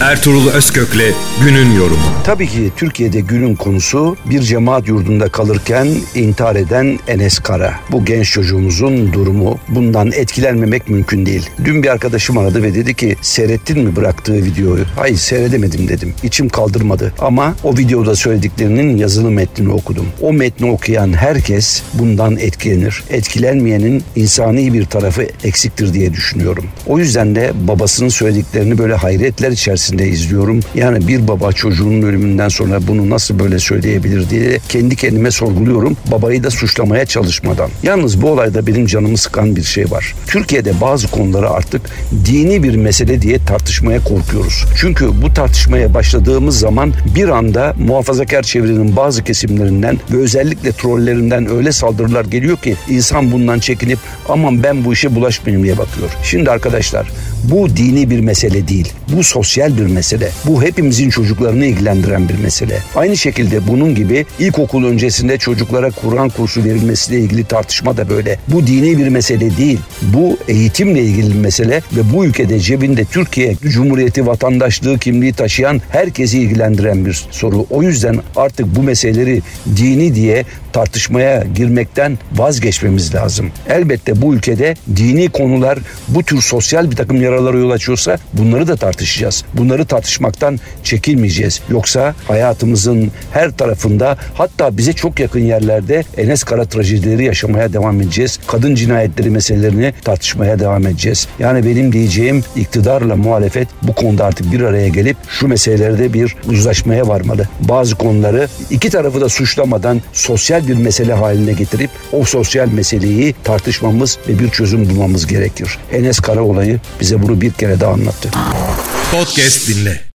Ertuğrul Özkök'le günün yorumu. Tabii ki Türkiye'de günün konusu bir cemaat yurdunda kalırken intihar eden Enes Kara. Bu genç çocuğumuzun durumu, bundan etkilenmemek mümkün değil. Dün bir arkadaşım aradı ve dedi ki seyrettin mi bıraktığı videoyu? Hayır, seyredemedim dedim. İçim kaldırmadı ama o videoda söylediklerinin yazılı metnini okudum. O metni okuyan herkes bundan etkilenir. Etkilenmeyenin insani bir tarafı eksiktir diye düşünüyorum. O yüzden de babasının söylediklerini böyle hayretler içerisinde izliyorum. Yani bir baba çocuğunun ölümünden sonra bunu nasıl böyle söyleyebilir diye kendi kendime sorguluyorum. Babayı da suçlamaya çalışmadan. Yalnız bu olayda benim canımı sıkan bir şey var. Türkiye'de bazı konuları artık dini bir mesele diye tartışmaya korkuyoruz. Çünkü bu tartışmaya başladığımız zaman bir anda muhafazakar çevrenin bazı kesimlerinden ve özellikle trollerinden öyle saldırılar geliyor ki insan bundan çekinip aman ben bu işe bulaşmayayım diye bakıyor. Şimdi arkadaşlar, bu dini bir mesele değil. Bu sosyal bir mesele. Bu hepimizin çocuklarını ilgilendiren bir mesele. Aynı şekilde bunun gibi ilkokul öncesinde çocuklara Kur'an kursu verilmesiyle ilgili tartışma da böyle. Bu dini bir mesele değil. Bu eğitimle ilgili bir mesele ve bu ülkede cebinde Türkiye Cumhuriyeti vatandaşlığı kimliği taşıyan herkesi ilgilendiren bir soru. O yüzden artık bu meseleleri dini diye tartışmaya girmekten vazgeçmemiz lazım. Elbette bu ülkede dini konular bu tür sosyal bir takım yaralara yol açıyorsa bunları da tartışacağız. Bunları tartışmaktan çekinmeyeceğiz. Yoksa hayatımızın her tarafında, hatta bize çok yakın yerlerde Enes Kara trajedileri yaşamaya devam edeceğiz. Kadın cinayetleri meselelerini tartışmaya devam edeceğiz. Yani benim diyeceğim, iktidarla muhalefet bu konuda artık bir araya gelip şu meselelerde bir uzlaşmaya varmalı. Bazı konuları iki tarafı da suçlamadan sosyal bir mesele haline getirip o sosyal meseleyi tartışmamız ve bir çözüm bulmamız gerekir. Enes Kara olayı bize bunu bir kere daha anlattı. Podcast dinle.